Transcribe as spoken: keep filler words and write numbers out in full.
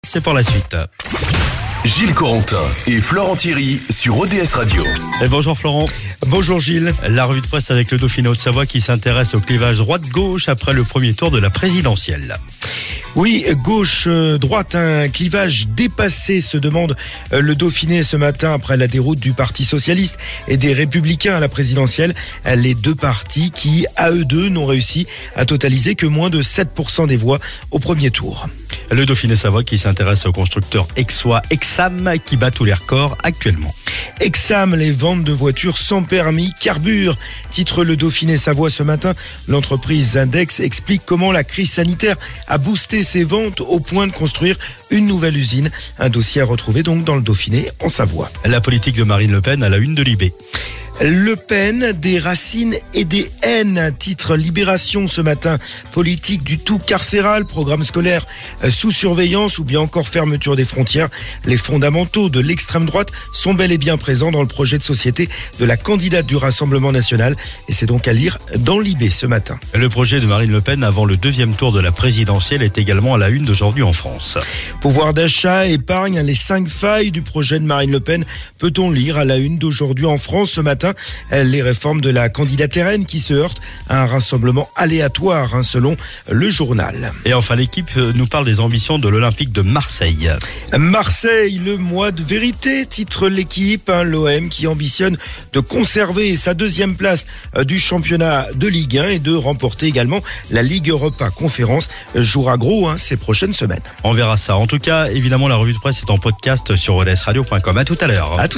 C'est pour la suite. Gilles Corentin et Florent Thierry sur O D S Radio. Et bonjour Florent. Bonjour Gilles. La revue de presse avec le Dauphiné Haute-Savoie qui s'intéresse au clivage droite-gauche après le premier tour de la présidentielle. Oui, gauche-droite, un clivage dépassé, se demande le Dauphiné ce matin après la déroute du Parti Socialiste et des Républicains à la présidentielle. Les deux partis qui, à eux deux, n'ont réussi à totaliser que moins de sept pour cent des voix au premier tour. Le Dauphiné Savoie qui s'intéresse au constructeur Aixois Exam qui bat tous les records actuellement. Exam, les ventes de voitures sans permis carburent, titre le Dauphiné Savoie ce matin. L'entreprise Index explique comment la crise sanitaire a boosté ses ventes au point de construire une nouvelle usine. Un dossier à retrouver donc dans le Dauphiné en Savoie. La politique de Marine Le Pen à la une de Libé. Le Pen, des racines et des haines, titre Libération ce matin. Politique du tout carcéral, programme scolaire sous surveillance ou bien encore fermeture des frontières. Les fondamentaux de l'extrême droite sont bel et bien présents dans le projet de société de la candidate du Rassemblement national. Et c'est donc à lire dans Libé ce matin. Le projet de Marine Le Pen avant le deuxième tour de la présidentielle est également à la une d'aujourd'hui en France. Pouvoir d'achat, épargne, les cinq failles du projet de Marine Le Pen peut-on lire à la une d'aujourd'hui en France ce matin. Les réformes de la candidate R N qui se heurtent à un rassemblement aléatoire, hein, selon le journal. Et enfin, l'équipe nous parle des ambitions de l'Olympique de Marseille. Marseille, le mois de vérité, titre l'équipe, hein, l'O M qui ambitionne de conserver sa deuxième place du championnat de Ligue un et de remporter également la Ligue Europa Conférence. Jouera gros hein, ces prochaines semaines. On verra ça. En tout cas, évidemment, la revue de presse est en podcast sur o d s radio point com. À tout à l'heure. À tout